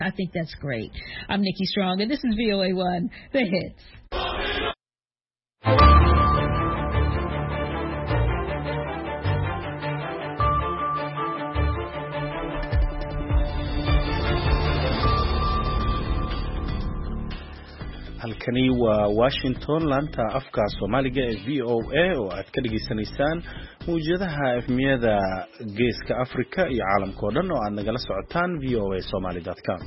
I think that's great. I'm Nikki Strong, and this is VOA1, The Hits. halkani waa Washington laanta afka Soomaaliga ee VOA oo aad ka dhageysanaysaan muujadaha efmiyada geeska Afrika iyo caalamka oo dhan oo aad nagala socotaan voasomali.com.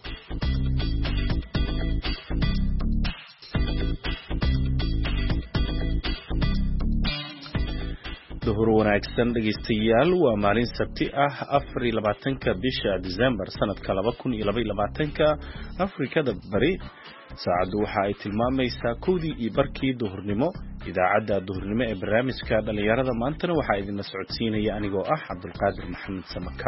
duhur wanaagsan dhageystayaal waa maalin sabti ah 24 bisha December sanadka 2022 Afrikada bari saacadu waxa ay tilmaamaysaa 1:00 duhurnimo idaacadda duhurnimo ee barnaamijka dhalinyarada maantana waxa idin la socodsiinaya anigoo ah Cabdulqaadir Maxamed Samaka.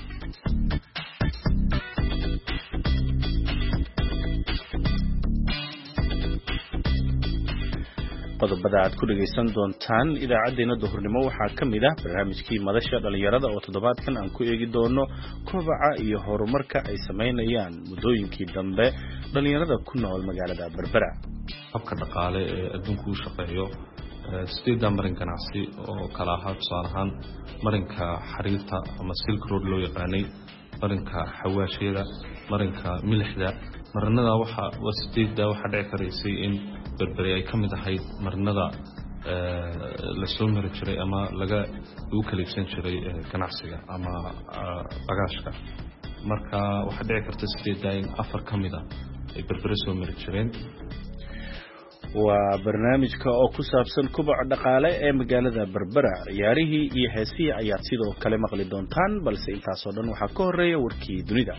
qodobada aad ku dhageysan doontaan idaacadeena duhurnimo waxaa kamid ah barnaamijkii madasha dhalinyarada oo toddobaadkan aan ku eegi doono kobaca iyo horumarka ay sameynayaan muddooyinkii dambe dhalinyarada ku nool magaalada Berbera. habka dhaqaale ee adduunku u shaqeeyo sideedan marin ganacsi oo kala ah tusaale ahaan marinka xariirta ama Silk Road loo yaqaanay, marinka xawaashiyada, marinka milixda, marinada waxa dhici karaysay in Berbera ay kamid ahayd marinada la soo mari jiray ama lagu kala iibsan jiray ganacsiga ama bagaashka. marka waxa dhici karta sideeda in afar kamid ah ay Berbera soo mari jireen. waa barnaamijka oo ku saabsan kobaca dhaqaale ee magaalada Berbera. ciyaarihii iyo heesihii ayaad sidoo kale maqli doontaan, balse intaas oo dhan waxaa ka horeeya warkii dunida.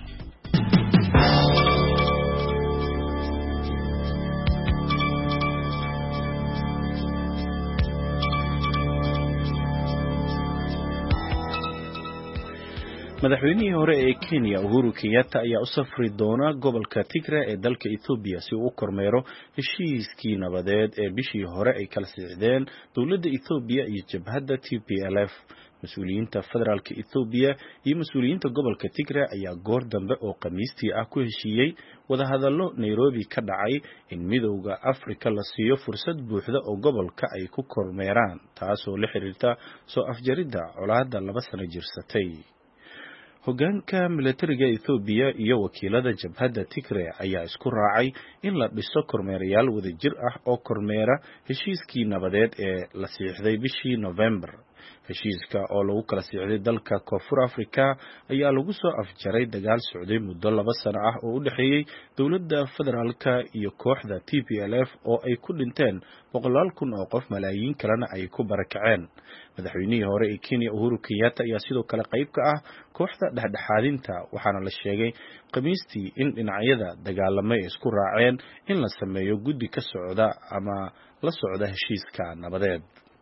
madaxweynihii hore ee Kenya Uhuru Kenyatta ayaa u safri doona gobolka Tigray ee dalka Ethiopia si uu u kormeero heshiiskii nabadeed ee bishii hore ay kala sixdeen dowladda Ethiopia iyo jabhadda TPLF. mas'uuliyiinta federaalka Ethiopia iyo mas'uuliyiinta gobolka Tigray ayaa goor dambe oo Khamiistii ah ku heshiiyay wadahadallo Nairobi ka dhacay in midowga Afrika la siiyo fursad buuxda oo gobolka ay ku kormeeraan, taasoo la xiriirta soo afjaridda colaadda 2 sano jirsatay. hoggaanka militariga Ethiopia iyo wakiilada jabhadda Tigray ayaa isku raacay in la dhiso kormeerayaal wadajir ah oo kormeera heshiiskii nabadeed ee la siixday bishii November. heshiiska oo lagu kala siixday dalka Koonfur Afrika ayaa lagu soo afjaray dagaal socday muddo 2 sano ah oo u dhaxeeyay dowladda federaalka iyo kooxda TPLF oo ay ku dhinteen 100,000 oo qof, malaayiin kalena ay ku barakaceen. madaxweynihii hore ee Kenya Uhuru Kenyatta ayaa sidoo kale qayb ka ah kooxda dhexdhexaadinta, waxaana la sheegay Khamiistii in dhinacyada dagaalamay isku raaceen in la sameeyo guddi ka socda ama la socda heshiiska nabadeed.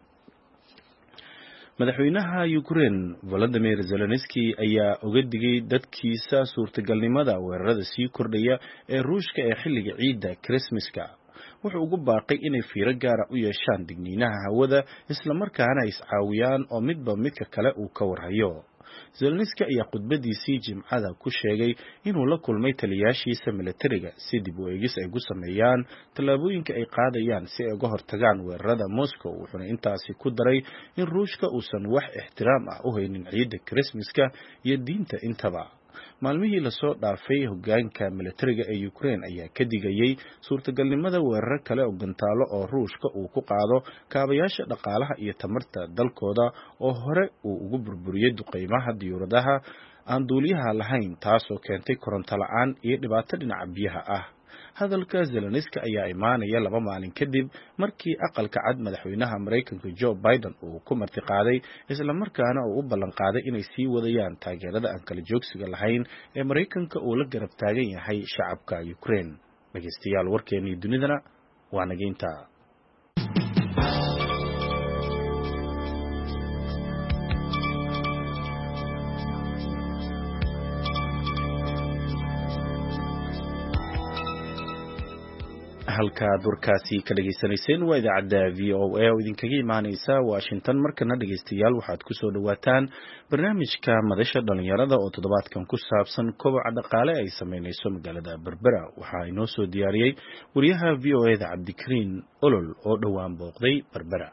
madaxweynaha Ukraine Volodymyr Zelensky ayaa uga digay dadkiisa suurtagalnimada weerarada sii kordhaya ee Ruushka ee xilliga ciidda Christmaska. wuxuu ugu baaqay inay fiiro gaar ah u yeeshaan digniinaha hawada isla markaana ay iscaawiyaan oo midba midka kale uu ka warhayo. Zelensky ayaa khudbadiisii Jimcada ku sheegay inuu la kulmay taliyaashiisa militariga si dib u eegis ay ku sameeyaan tallaabooyinka ay qaadayaan si ay uga hortagaan weerarada Moscow. wuxuuna intaasi ku daray in Ruushka uusan wax ixtiraam ah u haynin ciidda Christmaska iyo diinta intaba. maalmihii la soo dhaafay hoggaanka militariga ee Ukraine ayaa ka digayay suurtagalnimada weerar kale oo gantaalo oo Ruushka uu ku qaado kaabayaasha dhaqaalaha iyo tamarta dalkooda oo hore uu ugu burburiyay duqeymaha diyaaradaha aan duuliyaha lahayn, taasoo keentay koronto la'aan iyo dhibaato dhinaca biyaha ah. hadalka Zelensky ayaa imaanaya 2 maalin kadib markii aqalka cad madaxweynaha Mareykanka Joe Biden uu ku martiqaaday isla markaana uu u ballan qaaday inay sii wadayaan taageerada aan kala joogsiga lahayn ee Mareykanka uu la garab taagan yahay shacabka Ukraine. dhageystayaal warkeenii dunidana waa nageynta. halkaad warkaasi ka dhageysanayseen waa idaacadda VOA oo idinkaga imaaneysa Washington. markana dhegeystayaal waxaad ku soo dhawaataan barnaamijka madasha dhalinyarada oo toddobaadkan ku saabsan koboca dhaqaale ay sameynayso magaalada Berbera. waxaa inoo soo diyaariyey wariyaha VOA-da Cabdikariin Olol oo dhowaan booqday Berbera.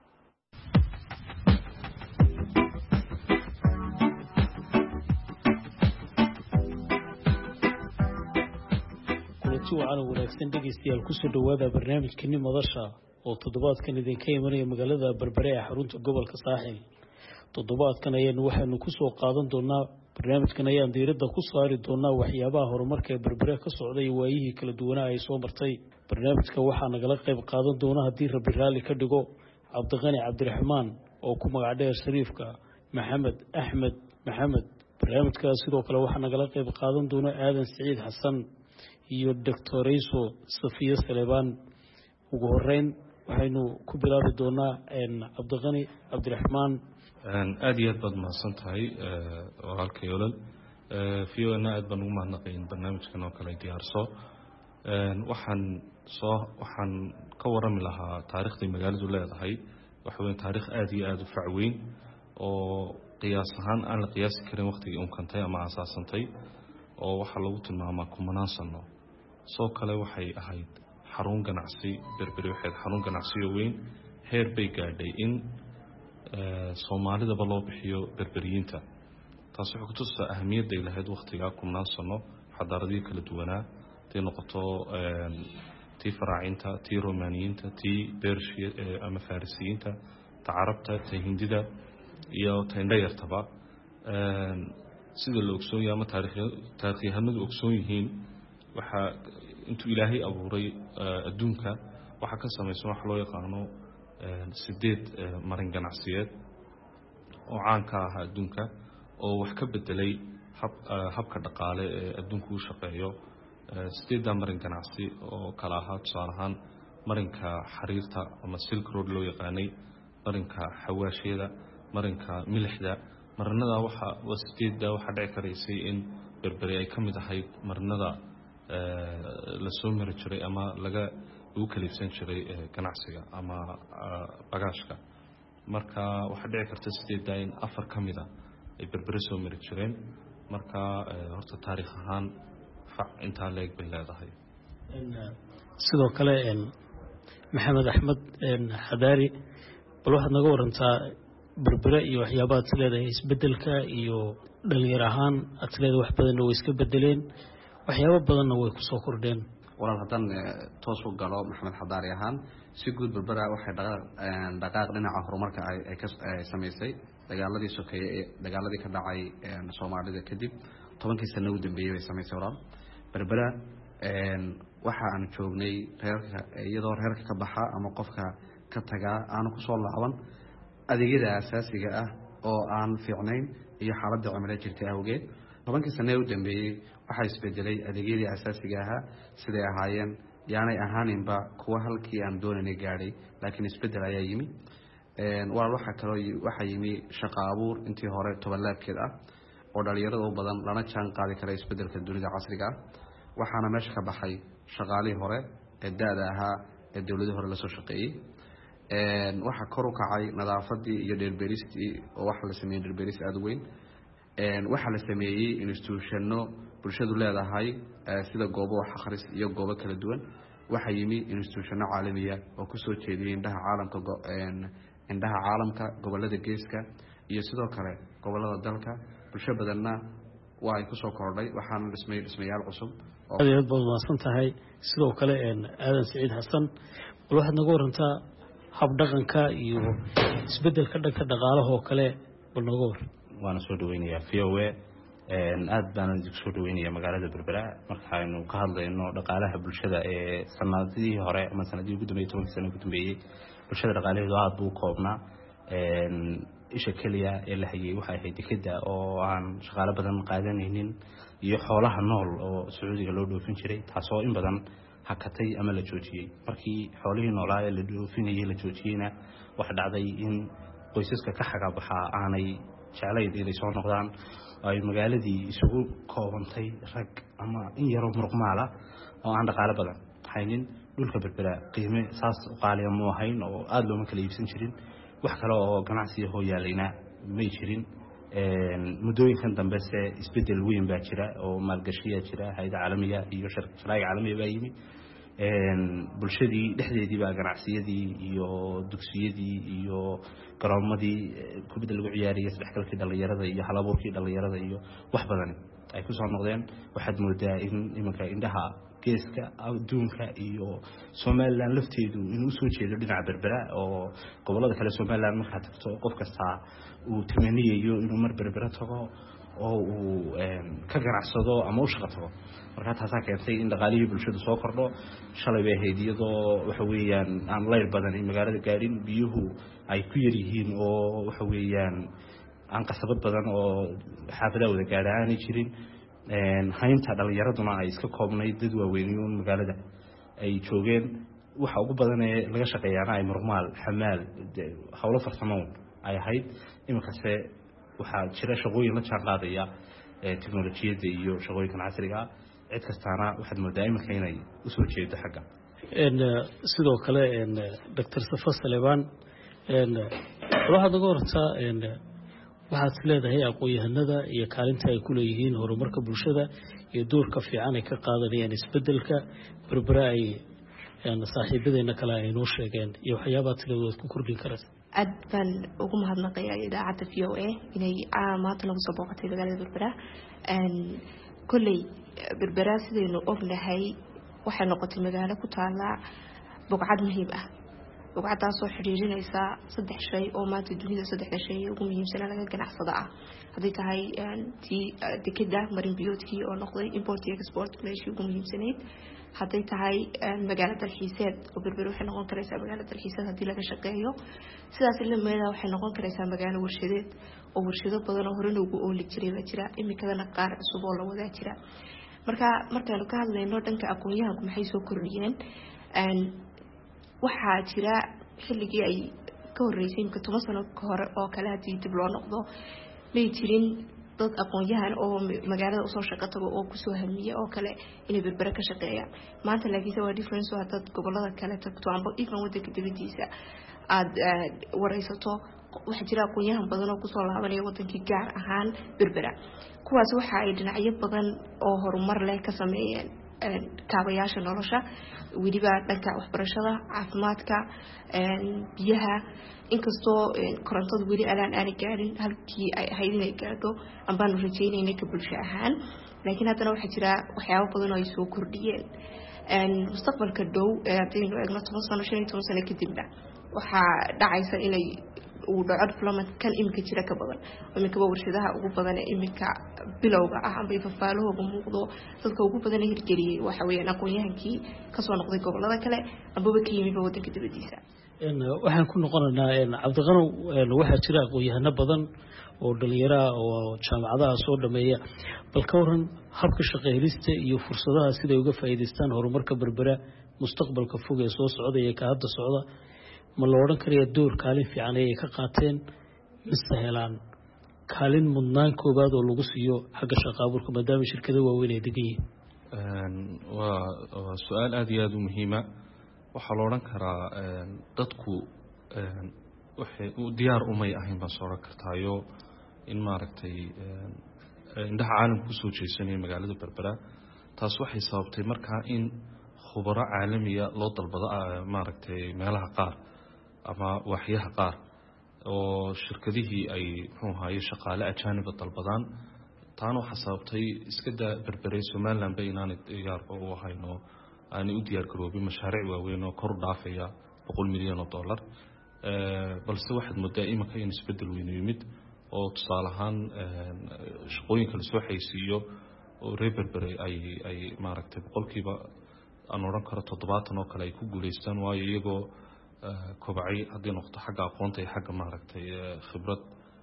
waana wanaagsan dhegeystayaal ku soo dhawaada barnaamijkani madasha oo toddobaadkan idinka imanaya magaalada Berbera ee xarunta gobolka Saaxil. toddobaadkan waxaanu ku soo qaadan doonaa barnaamijkan ayaan diiradda ku saari doonaa waxyaabaha horumarka ee Berbera ka socday waayihii kala duwanaa ay soo martay. barnaamijka waxaa nagala qayb qaadan doona haddii Rabbi raali ka dhigo Cabdiqani Cabdiraxmaan oo ku magac dheer Shariifka Maxamed Axmed Maxamed. barnaamijka sidoo kale waxaa nagala qayb qaadan doona Aadan Saciid Xasan iyo Dr. Rayso Safiya Saleebaan. ugu horeyn waxaynu ku bilaabi doonaa Cabdiqani Cabdiraxmaan. aad iyo aad baad mahadsan tahay walaalkay Olol. fiyoona aad baan ugu mahadnaqayn barnaamijkan oo kale diyaarso. waxaan ka warami lahaa taariikhdii magaaladu leedahay. waxa weyn taariikh aad iyo aad u fac weyn oo qiyaas ahaan aan la qiyaasi karin waqtigii uu kantay ama asaasantay oo waxa lagu tilmaamaa kumanaan sano. soo kale waxay ahayd xarun ganacsi. Berberi waxay xarun ganacsi oo weyn heer bay gaadhay in Soomaalidaba loo bixiyo berberiyiinta. taas waxay ku tusaysaa ahamiyadda ay lahayd waqtiga kumanaan sano xadaaradii kala duwanaa tii noqoto tii faraacinta, tii Romaaniyiinta, tii Bershiya ama Farisiyiinta, ta Carabta, ta Hindida iyo ta Indhayartaba. sida la ogsoon yahay ama taariikhyahanadu ogsoon yihiin waxa intuu Ilaahay abuuray adduunka waxa ka samaysan wax loo yaqaano 8 marin ganacsiyeed oo caan ka ah adduunka oo wax ka bedelay habka dhaqaale ee adduunku u shaqeeyo. 8 marin ganacsi oo kala ah tusaale ahaan marinka xariirta ama Silk Road loo yaqaanay, marinka xawaashiyada, marinka milixda. marnada waxa dhici karaysay in Berberi ay kamid ahayd marnada la soo mari jiray ama lagu kaliibsan jiray ganacsiga ama bagaashka. marka waxa dhici karta 8 in 4 kamida ay Berberi soo mari jireen. marka horta taariikh ahaan inta leeg bay leedahay. sidoo kale Maxamed Axmed Xadaari bal waxaad naga warantaa Berbera iyo waxyaabaha tileedahay isbedelka iyo dhalinyar ahaan atleeda wax badan oo iska bedeleen waxyaabo badanna way ku soo kordheen. walaal hadan toos u galo Maxamed Xadaari ahaan si guud Berbera waxay dhaqaaq dhinaca horumarka ay sameysay dagaaladii sokeeye dagaaladii ka dhacay Soomaalida kadib 10 sano u dambeeyay way sameysay walaal. Berbera waxa aan joognay iyadoo reerka ka baxa ama qofka ka taga aan ku soo laaban adeegyada asaasiga ah oo aan fiicnayn iyo xaaladda cimilada jirtay awgeed 10 sano u dambeeyay waxa isbedelay adeegyada asaasiga ah siday ahaayeen yaanay ahaaninba kuwa halkii aan doonaynay gaadhay laakiin isbedel ayaa yimi. waxa yimi shaqo abuur intii hore tobanlaabkeed ah oo dhalinyarada u badan lana jaan qaadi kara isbedelka dunida casriga ah. waxaana meesha ka baxay shaqaalihii hore ee daada ahaa ee dawladda hore la soo shaqeeyay. waxa kor u kacay nadaafadii iyo dheerbeeristii oo waxa la sameeyay dheerbeeris aad u weyn. waxa la sameeyay institutionno bulshadu leedahay sida goobo wax akhris iyo goobo kala duwan. waxa yimi institutionno caalamiya oo ku soo jeediyay indhaha caalamka gobolada geeska iyo sidoo kale gobolada dalka. bulsho badanna waa ay ku soo kordhay waxaana dhismayaal cusub. aad baad maasan tahay. sidoo kale Aadan Saciid Xasan bal waxaad naga warantaa hab dhaqanka iyo isbedelka dhanka dhaqaalaha oo kale bal naga war. waana soo dhaweynayaa VOA. aad baan idin soo dhaweynayaa magaalada Berbera markaaynu ka hadlayno dhaqaalaha bulshada ee sanadihii hore ama sanadihii ugu dambeeyay 10 sano ugu dambeeyay bulshada dhaqaalaheedu aad buu koobnaa. isha kaliya ee la hayay waxa ay dekada oo aan shaqaale badan qaadanaynin iyo xoolaha nool oo Sacuudiga loo dhoofin jiray taasoo in badan hakatay ama la joojiyay. markii xoolihii noolaa ee la dhoofinayay la joojiyayna waxa dhacday in qoysaska ka xaga baxa aanay jeclayd inay soo noqdaan ay magaaladii isugu koobantay rag ama in yaro muruqmaala oo aan dhaqaale badan haynin dhulka berbera qiime saas qaaliya ma ahayn oo aad looma kala iibsan jirin wax kale oo ganacsiga hoo yaalayna may jirin muddooyinkan dambe se isbedel weyn baa jira oo maalgashiyaa jira hay'ada caalamiga iyo sharaa'ic caalamiga baa yimi bulshadii dhexdeedii baa ganacsiyadii iyo dugsiyadii iyo garoomadii kubadda lagu ciyaariyay isdhexgalkii dhalinyarada iyo halabuurkii dhalinyarada iyo wax badan ay ku soo noqdeen waxaad moodaa in imanka indhaha geeska adduunka iyo Soomaaliland lafteedu inuu soo jeedo dhinaca berbera oo gobolada kale Soomaaliland marka tagto qof kasta uu tamaniyayo inuu mar berbera tago oo uu ka ganacsado ama u shaqo tago marka taas keentay in dhaqaalihii bulshada soo kordho shalay bay ahayd iyadoo waxa weeyaan aan leyr badan in magaalada gaadhin biyuhu ay ku yar yihiin oo waxa weeyaan aan qasabad badan oo xaafadaha wada gaadhaan jirin haynta dhalinyaraduna ay iska koobnayd dad waaweyn oo magaalada ay joogeen waxa ugu badan ee laga shaqeeyana ay normaal xamaal hawlo farsamo ay ahayd iminkaase waxaa jira shaqooyin la jaan qaadaya teknolojiyadda iyo shaqooyinkan casriga cid kastaana waxaad moodaa iminka inay u soo jeedo xagga sidoo kale Dr. Safa Saleebaan waxaad uga hortaa waxaad leedahay aqoon-yahanada iyo kaalinta ay ku leeyihiin horumarka bulshada iyo doorka fiican ay ka qaadanayaan isbedelka berbera ay saaxiibadeena kale ay noo sheegeen iyo waxyaabaha tiladood ku kordhin karaysa aad baan ugu mahadnaqayaa idaacadda VOA inay maanta nagu soo booqatay magaalada berbera kolley berbera sidaynu ognahay waxay noqotay magaalo ku taala bogcad muhiim ah bogcadaasoo xiriirinaysa 3 shay oo maanta dunida 3 shay ugu muhiimsan laga ganacsada ah haday tahay tii dekeda marin biyoodkii oo noqday import iyo export meeshii ugu muhiimsanayd haday tahay magaalada dalxiiseed oo berbera waxay noqon karaysaa magaalada dalxiiseed hadii laga shaqeeyo sidaas ilmaheeda waxay noqon karaysaa magaalo warshadeed oo warshado badan oo hore ugu ooli jiray baa jira imikadana qaar cusub oo la wadaa jira markaanu ka hadlayno dhanka aqoon-yahanku maxay soo kordhiyeen waxaa jira xilligii ay ka horeysay imka 10 sano ka hor oo kale hadii dib loo noqdo may jirin dad aqoon-yahan oo magaalada usoo shaqo tago oo kusoo hamiye oo kale inay berbera ka shaqeeyaan maanta laakiin waa difference waa dad gobolada kale tagto amba even wadanka dibadiisa aad wareysato waxa jira aqoon-yahan badan oo kusoo laabanaya wadankii gaar ahaan berbera kuwaas waxa ay dhinacyo badan oo horumar leh ka sameeyeen kaabayaasha nolosha weliba dhanka waxbarashada caafimaadka biyaha inkastoo korontada weli aan gaarin halkii ay ahayd inay gaadho ambaanu rajaynaynay ka bulsho ahaan laakiin haddana waxaa jira waxyaabo badan oo ay soo kordhiyeen mustaqbalka dhow haddaynu eegno 10 sano 15 sano kadibna waxaa dhacaysa inay uu dhaco development kan imika jira ka badan imika warshadaha ugu badan ee imika bilowga ah amba ifafaalahooga muuqdo dadka ugu badan ee hirgeliyay waxa weeyaan aqoon-yahankii ka soo noqday gobolada kale amba ka yimid wadanka dibadiisa waxaan ku noqonaynaa Cabdiqanow waxaa jira aqoon-yahano badan oo dhalinyaro oo jaamacadaha soo dhameeya bal ka waran habka shaqeylista iyo fursadaha sida ay uga faa'iideystaan horumarka berbera mustaqbalka fog ee soo socda iyo ka hadda socda ma la oran karayaa door kaalin fiican ay ka qaateen mise helaan kaalin mudnaan koobaad oo lagu siiyo xagga shaqo abuurka maadaama shirkado waaweyn ay degan yihiin waa su'aal aad iyo aad u muhiima waxaa la oran karaa dadku waxay diyaar umay ahayn baan soo oran kartaayo in maaragtay indhaha caalamka kusoo jeesanaya magaalada berbera taas waxay sababtay markaa in khubaro caalamiya loo dalbado maaragtay meelaha qaar ama waaxyaha qaar oo shirkadihii ay muxuu ahaayey shaqaale ajaaniba dalbadaan taana waxaa sababtay iska daa berberay Somaliland ba inaanay diyaarba u ahayn oo aanay u diyaar garoobin mashaariic waaweyn oo kor u dhaafaya $100 milyan balse waxaad moodaa iminka in isbedel weyn yimid oo tusaale ahaan shaqooyinka la soo xaysiiyo oo reer berbere ay maaragtay boqolkiiba aan oran karo 70 oo kale ay ku guuleystaan waayo iyagoo kobcay haddii noqoto xagga aqoonta iyo xagga maaragtay khibrad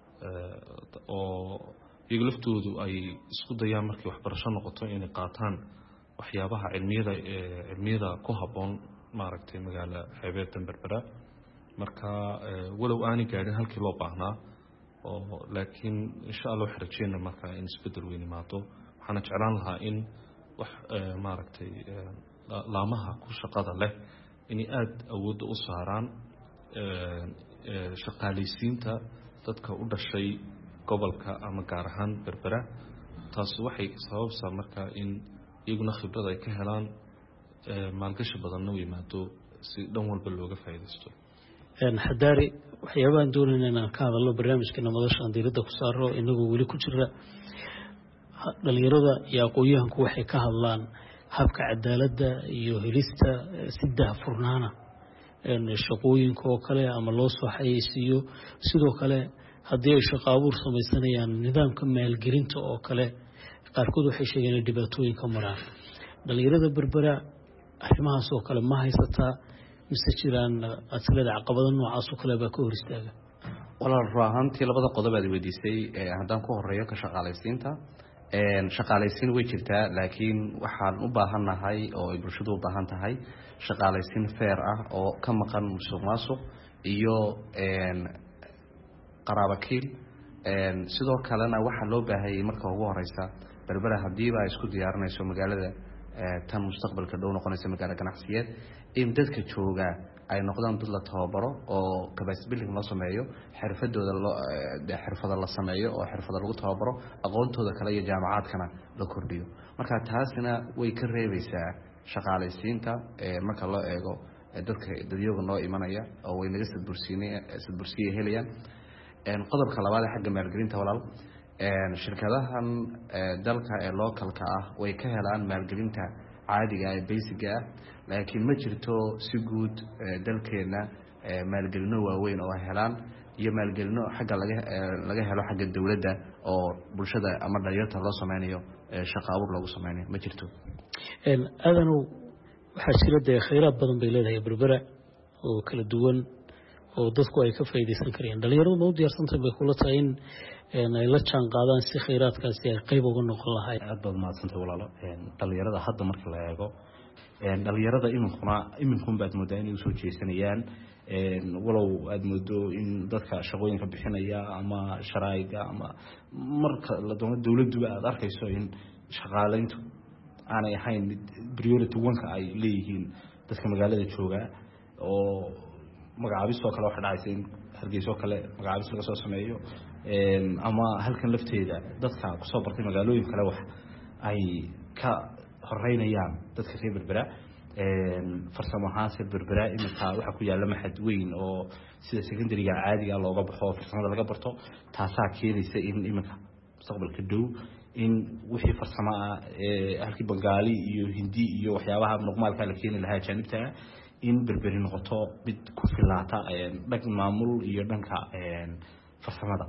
oo iyaga laftoodu ay isku dayaan markii waxbarasho noqoto inay qaataan waxyaabaha cilmiyada ku habboon maaragtay magaala xeebeedda berbera marka walow aanay gaadhin halkii loo baahnaa oo laakiin insha Allah waxaan rajeynaa marka in isbedel weyn yimaado waxaan jeclaan lahaa in wax maaragtay laamaha ku shaqada leh inay aada awoodda u saaraan shaqaalaysiinta dadka u dhashay gobolka ama gaar ahaan berbera taas waxay sababsaa marka in iyaguna khibrad ay ka helaan maalgashi badanna u yimaado si dhan walba looga faa'iidaysto. xadaari waxyaabahan doonayna inaan ka hadalno barnaamijkeena madashaan diiradda ku saaro inagoo weli ku jira dhalinyarada iyo aqoon-yahanku waxay ka hadlaan habka cadaaladda iyo helista si daahfurnaana shaqooyinka oo kale ama loo soo xayeysiiyo sidoo kale haddii ay shaqo abuur samaysanayaan nidaamka maalgelinta oo kale qaarkood waxay sheegeen inay dhibaatooyin ka maraan dhalinyarada berbera arrimahaas oo kale ma haysataa mise jiraan asilada caqabado noocaas oo kale baa ka hor istaaga? walaal run ahaantii labada qodob aad weydiisay haddaan ku horeeyo ka shaqaalaysiinta shaqaalaysiin way jirtaa laakiin waxaan u baahannahay oo ay bulshadu u baahan tahay shaqaalaysiin fair ah oo ka maqan musuq maasuq iyo qaraabakiil sidoo kalena waxaa loo baahayay marka ugu horeysa berbera hadiiba ay isku diyaarinayso magaalada tan mustaqbalka dhow noqonaysa magaalo ganacsiyeed in dadka jooga ay noqdaan dad la tababaro oo capacity building loo sameeyo xirfada la sameeyo oo xirfada lagu tababaro aqoontooda kale iyo jaamacaadkana la kordhiyo marka taasina way ka reebaysaa shaqaalaysiinta marka loo eego dadka dadyoga noo imanaya oo way naga sadbursiye helayaan qodobka labaad ee xagga maalgelinta walaal shirkadahan dalka ee localka ah way ka helaan maalgelinta caadiga ee basiga ah laakiin ma jirto si guud dalkeena maalgelino waaweyn oo helaan iyo maalgelino xagga laga helo xagga dawladda oo bulshada ama dhalinyarta loo sameynayo shaqo abuur loogu sameynayo ma jirto. aadanow waxaa jira dee khayraad badan bay leedahay berbera oo kala duwan oo dadku ay ka faa'iideysan karayaan dhalinyaradu ma u diyaarsantahay bay kula tahay in ay la jaan qaadaan si khayraadkaasi ay qayb uga noqon lahayd? aad baad mahadsantahay walaalo dhalinyarada hadda marka la eego dhalinyarada iminkun baad moodaa inay usoo jeesanayaan walow aad moodo in dadka shaqooyinka bixinaya ama sharaa'iga ama marka la doono dawladduba aad arkayso in shaqaalayntu aanay ahayn mid priority one-ka ay leeyihiin dadka magaalada jooga oo magacaabistoo kale waxa dhacaysa in hargeysa oo kale magacaabis laga soo sameeyo ama halkan lafteeda dadka kusoo bartay magaalooyin kale wax ay ka horeynayaan dadka reer berbera farsamo ahaan reer berbera iminka waxaa ku yaalla maxad weyn oo sida secondary-ga caadiga looga baxo farsamada laga barto taasaa keenaysa in iminka mustaqbalka dhow in wixii farsamo ah halkii bangaali iyo hindi iyo waxyaabaha muqmaalka la keeni lahaa ajaanibta in berberi noqoto mid ku filaata dhanka maamul iyo dhanka farsamada.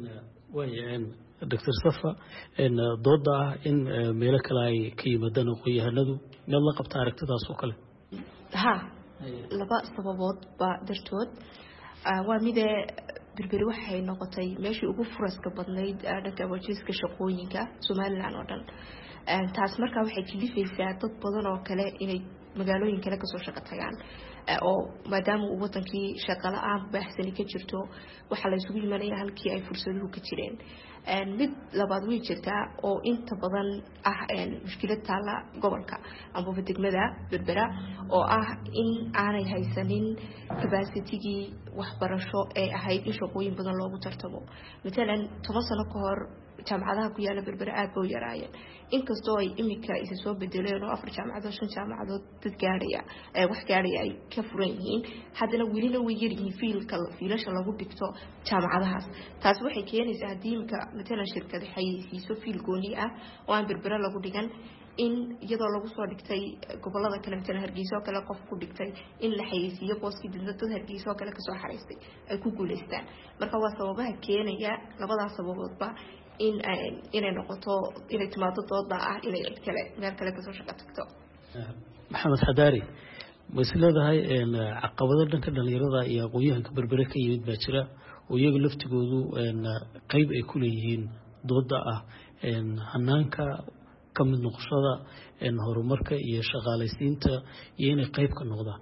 doctor safa dooda ah in meelo kale ay ka yimaadaan aqoon-yahanadu meel la qabta aragtidaas oo kale? ha laba sababood baa dartood waa midee berberi waxay noqotay meeshii ugu furaska badnayd dhanka wajiiska shaqooyinka somaliland oo dhan taas markaa waxay kalifaysaa dad badan oo kale inay magaalooyin kale kasoo shaqo tagaan oo maadaama uu wadankii shaqo la-aan baaxsani ka jirto waxaa la isugu imanaya halkii ay fursaduhu ka jireen. mid labaad way jirtaa oo inta badan ah mushkilad taala gobolka amaba degmada berbera oo ah in aanay haysanin capacitigii waxbarasho ee ahayd in shaqooyin badan loogu tartamo. matalan 10 sano ka hor jaamacadaha ku yaala berbera aad bay u yaraayeen inkastoo ay imika isa soo bedeleen oo 4 jaamacadood 5 jaamacadood dad gaaraya wax gaaraya ay ka furan yihiin haddana welina way yar yihiin fiilasha lagu dhigto jaamacadahaas. taas waxay keenaysaa haddii imika matalan shirkada xayeysiiso fiil gooni ah oo aan berbera lagu dhigan in iyadoo lagu soo dhigtay gobolada kale matalan hargeysa oo kale qof ku dhigtay in la xayeysiiyo booskii dad hargeysa oo kale kasoo xareystay ay ku guuleystaan. marka waa sababaha keenaya labadaas sababoodba inay noqoto inay timaado dooda ah inay cid kale meel kale kasoo shaqo tagto. maxamed xadaari ma is leedahay caqabado dhanka dhalinyarada iyo aqoon-yahanka berbere ka yimid baa jira oo iyaga laftigoodu qayb ay ku leeyihiin dooda ah hanaanka ka mid noqoshada horumarka iyo shaqaalaysiinta iyo inay qayb ka noqdaan?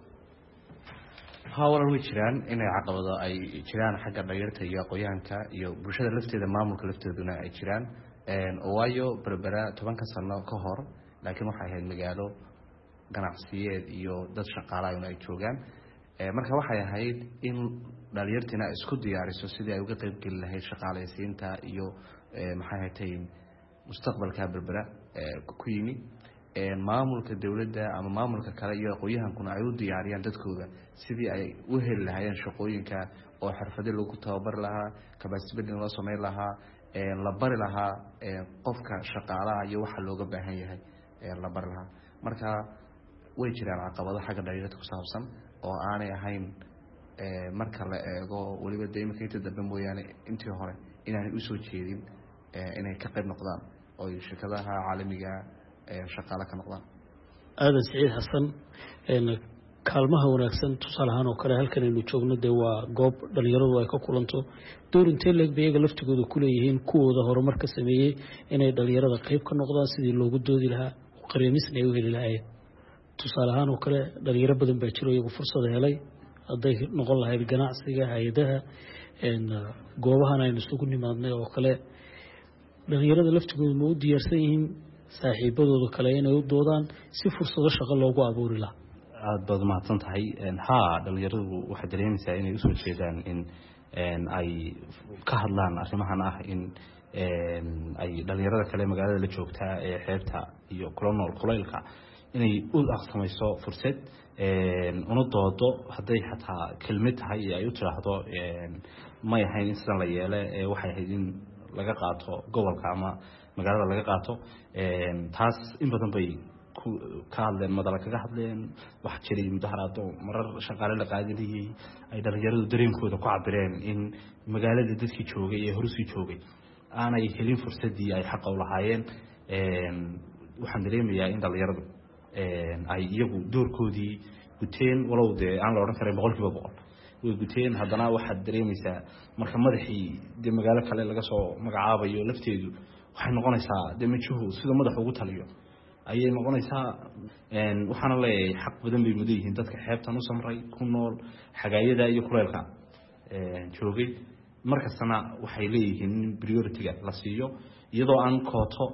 hawlan way jiraan inay caqabado ay jiraan xagga dhalinyarta iyo aqoon-yahanka iyo bulshada lafteeda maamulka lafteeduna ay jiraan waayo berbera 10 sano ka hor laakiin waxay ahayd magaalo ganacsiyeed iyo dad shaqaalaayuna ay joogaan. Marka waxay ahayd in dhalinyartina isku diyaariso sidii ay uga qaybgeli lahayd shaqaalaysiinta iyo maxay ahayd mustaqbalka berbera ku yimi maamulka dawladda ama maamulka kale iyo aqoonyahankuna ay u diyaariyaan dadkooda sidii ay u heli lahaayeen shaqooyinka oo xirfado lagu tababar lahaa, capacity building loo sameyn lahaa, la bari lahaa qofka shaqaalaha iyo waxa looga baahan yahay la bari lahaa. Marka way jiraan caqabado xagga dhalinyarada ku saabsan oo aanay ahayn marka la eego waliba deegaanka inta dambe mooyaane intii hore inaanay usoo jeedin inay ka qayb noqdaan oo shirkadaha caalamiga shaqaale ka noqdaan. aadan Siciid Xasan kaalmaha wanaagsan tusaale ahaan oo kale halkan aynu joogno dee waa goob dhalinyaradu ay ka kulanto door intee leeg bay iyaga laftigooda ku leeyihiin kuwooda horumar ka sameeyey inay dhalinyarada qayb ka noqdaan sidii loogu doodi lahaa qareemisna ay u heli lahaayeen. tusaale ahaan oo kale dhalinyaro badan baa jiro iyagu fursad helay hadday noqon lahayd ganacsiga, hay-adaha, goobahan aynu isugu nimaadnay oo kale dhalinyarada laftigooda ma u diyaarsan yihiin saaxiibadooda kale inay u doodaan si fursado shaqo loogu abuuri lahaa? aad baad mahadsan tahay. haa, dhalinyaradu waxay dareemaysaa inay usoo jeedaan in ay ka hadlaan arrimahan ah in ay dhalinyarada kale magaalada la joogtaa ee xeebta iyo kula nool kulaylka inay u aqsamayso fursad una doodo hadday xataa kelmid tahay ay u tiraahdo may ahayn in sidan la yeele waxay ahayd in laga qaato gobolka ama magaalada laga qaato. taas in badan bay ka hadleen, madala kaga hadleen. wax jiray mudaharaado marar shaqaale la qaadinayay ay dhalinyaradu dareenkooda ku cabireen in magaalada dadkii joogay ee horusii joogay aanay helin fursadii ay xaq u lahaayeen. waxaan dareemayaa in dhalinyaradu ay iyagu doorkoodii guteen, walow dee aan la odhan karin 100% way guteen. haddana waxaad dareemaysaa marka madaxii dee magaalo kale laga soo magacaabayo lafteedu waxay noqonaysaa dee majuhu sida madax ugu taliyo ayay noqonaysaa. waxaana leeyahay xaq badan bay mudan yihiin dadka xeebtan u samray ku nool xagaayada iyo kuleylka joogay. markastana waxay leeyihiin in priority-ga la siiyo iyadoo aan kooto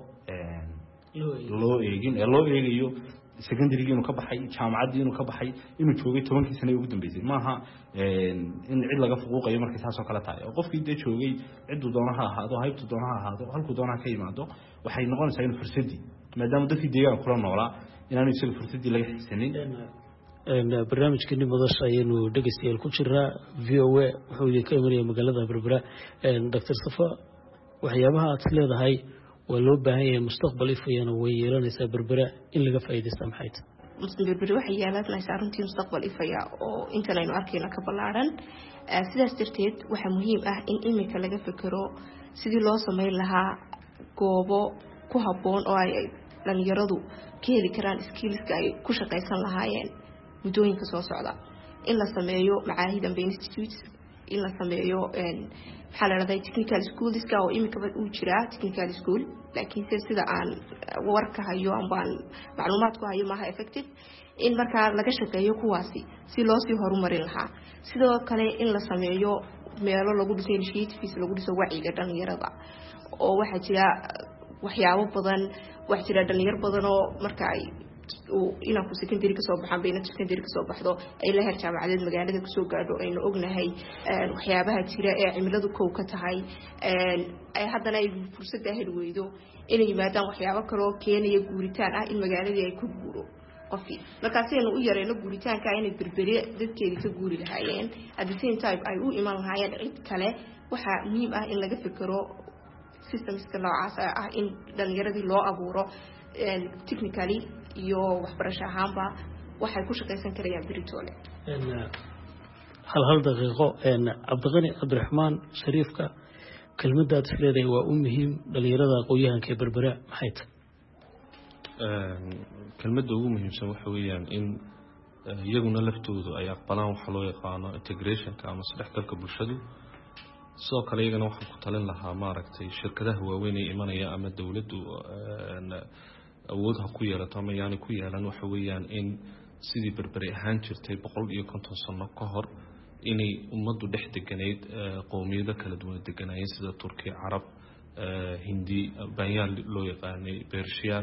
loo eegin ee loo eegayo secondary-ga inuu ka baxay, jaamacaddii inuu ka baxay, inuu joogay 10 sano ugu dambeysay. maaha in cid laga fuquuqayo markay taasoo kale tahay oo qofkii dee joogay cidduu doonaha ahaado, haybtu doonaha ahaado, halkuu doonaha ka yimaado, waxay noqonaysaa in fursadii maadaama dadkii deegaanka kula noolaa inaanu isaga fursadii laga xisanin. barnaamijkeeni madasha ayaynu dhegeystayaal ku jiraa. VOA wuxuu idinka imanaya magaalada Berbera. Dr. Safa, waxyaabaha aad leedahay waa loo baahan yahay mustaqbal ifayana way yeelanaysaa Berbera in laga faa'iideysto maxay tahay? Berbera waxay yeelanaysaa runtii mustaqbal ifaya oo intan aynu arkayna ka ballaaran. sidaas darteed waxaa muhiim ah in imika laga fikiro sidii loo sameyn lahaa goobo ku habboon oo ay dhalinyaradu ka heli karaan skillska ay ku shaqaysan lahaayeen muddooyinka soo socda. in la sameeyo macaahid and institutes, in la sameeyo maxaa la dhahdaa technical schoolska oo imika uu jiraa technical school, laakiin sida aan warka hayo ambaan macluumaadku hayo maaha effective. in markaa laga shaqeeyo kuwaasi si loo sii horumarin lahaa. sidoo kale in la sameeyo meelo lagu dhiso initiatives, lagu dhiso wacyiga dhalinyarada oo waxaa jira waxyaabo badan, wax jira dhalinyar badan oo marka ay inanku secondary ka soo baxaan bayna secondary ka soo baxdo ay la heer jaamacadeed magaalada ku soo gaadho aynu ognahay waxyaabaha jira ee cimiladu kow ka tahay ay haddana ay fursad heli weydo inay yimaadaan waxyaabo kale oo keenaya guuritaan ah in magaaladii ay ku guuro qofkii. markaas aynu u yareyno guuritaanka inay berberi dadkeedii ka guuri lahaayeen at the same time ay u iman lahaayeen cid kale. waxaa muhiim ah in laga fikiro systemska noocaas ah in dhalinyaradii loo abuuro technically iyo waxbarasho ahaanba waxay ku shaqaysan karayaan beritoole. hal daqiiqo. cabdiqani cabdiraxmaan shariifka, kelmadaad isleedahay waa u muhiim dhalinyarada aqoonyahanka ee Berbera maxay tahay? kelmadda ugu muhiimsan waxa weeyaan in iyaguna laftoodu ay aqbalaan waxa loo yaqaano integrationka ama isdhexgalka bulshadu. sidoo kale iyagana waxaan ku talin lahaa maaragtay shirkadaha waaweyn ee imanaya ama dawladdu awood ha ku yeelato ama yaani ku yeelan waxa weeyaan in sidii Berberi ahaan jirtay 150 sano ka hor inay ummaddu dhex deganayd qowmiyado kala duwan deganaayeen sida Turkiya, Carab, Hindi, Albanian loo yaqaanay, Persian,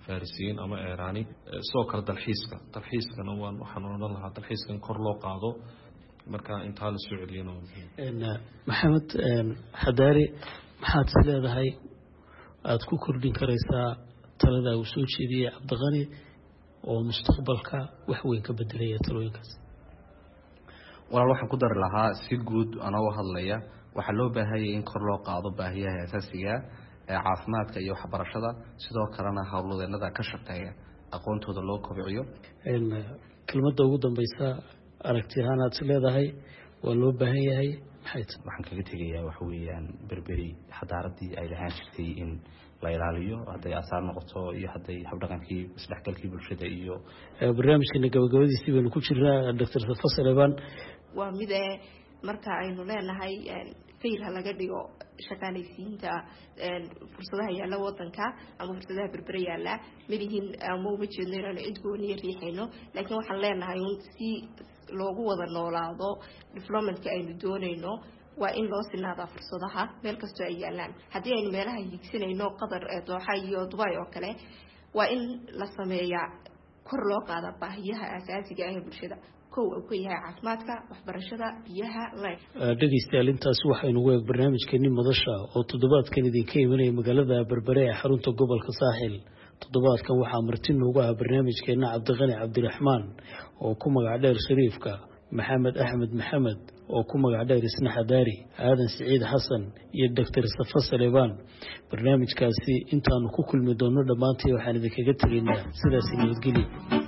farisiin ama Iiraani soo kala dalxiiskana waxaan oran lahaa dalxiiskan kor loo qaado marka inta la soo celiyano maxamed Xadaari maxaad leedahay aad ku kordhin karaysaa talada uu soo jeediyay Cabdiqani oo mustaqbalka wax weyn ka bedelaya talooyinkaas walaal waxaan ku dari lahaa si guud anoo hadlaya waxa loo baahan yahay in kor loo qaado baahiyaha asaasiga ee caafimaadka iyo waxbarashada sidoo kalena hawlwadeenada ka shaqeeya aqoontooda loo kobciyo kelmadda ugu dambaysa aragtiyahan aad leedahay waa loo baahan yahay waxaan kaga tegayaa wax weeyaan berberi xadaaradii ay lahaan jirtay in la ilaaliyo haday asaar noqoto iyo haday habdhaqankii isdhexgalkii bulshada iyo barnaamijkeena gabagabadiisii baynu ku jirnaa Dr. Safa Saleebaan waa mid marka aynu leenahay fayl laga dhigo shaqaalaysiinta fursadaha yaala wadanka ama fursadaha berberi yaala malihin ama uma jeedno inaan cid gooni riixayno laakiin waxaan leenahay si loogu wada noolaado developmentka aynu doonayno waa in loo sinaadaa fursadaha meel kastoo ay yaalaan haddii aynu meelaha higsanayno Qatar Dooxa iyo Dubai oo kale waa in la sameeyaa kor loo qaada baahiyaha asaasiga ah ee bulshada kow ka yahay caafimaadka waxbarashada biyaha dhageystayaal intaas waxaynu ugu eeg barnaamijkeeni madasha oo toddobaadkan idinka imanaya magaalada Berbera ee xarunta gobolka Saaxil toddobaadkan waxaa marti noogu ah barnaamijkeena Cabdiqani Cabdiraxmaan oo ku magac dheer Shariifka Maxamed Axmed Maxamed oo ku magac dheer Isna Xadaari Aadan Saciid Xasan iyo Dr. Safa Saleebaan barnaamijkaasi intaanu ku kulmi doono dhamaantii waxaan idinkaga tegaynaa sidaas nabadgelyo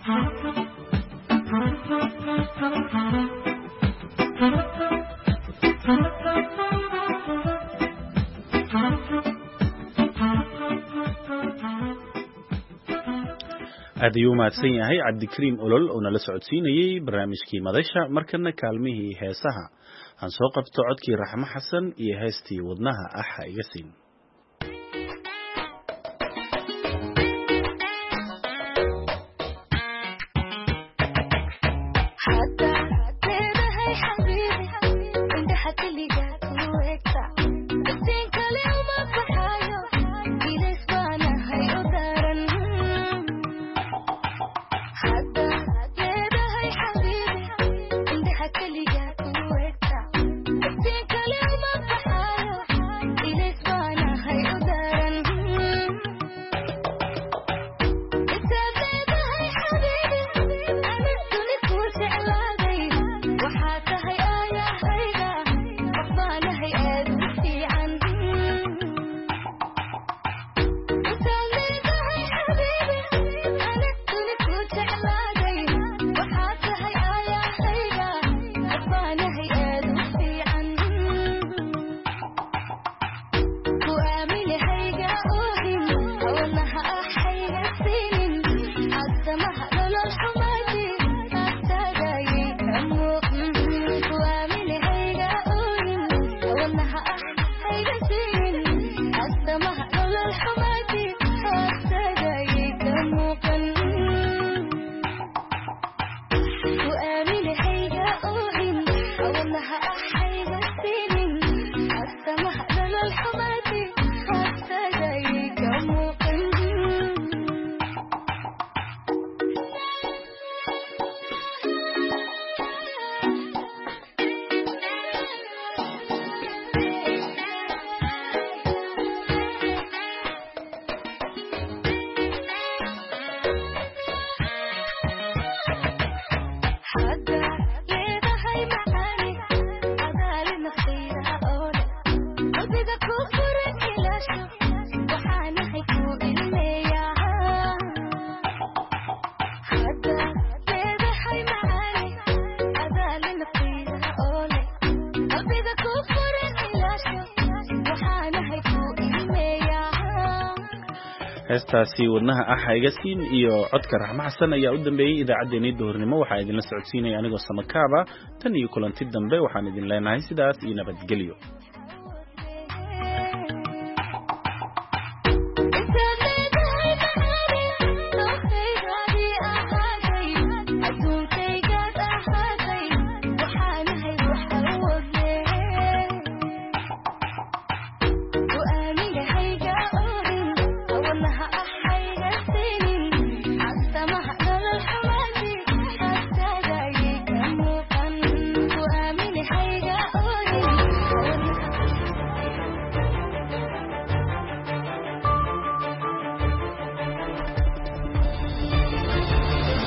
aad ayuu mahadsan yahay Cabdikariim Olol oo nala socodsiinayay barnaamijkii madasha markana kaalmihii heesaha aan soo qabto codkii Raxmo Xasan iyo heestii wadnaha ah iga siin heestaasi wadnaha ah iga siin iyo codka Raxmo Xasan ayaa u dambeeyay idaacadeena doornimo waxaa idin la socodsiinaya anigoo Samakaaba tan iyo kulanti dambe waxaan idin leenahay sidaas iyo nabadgelyo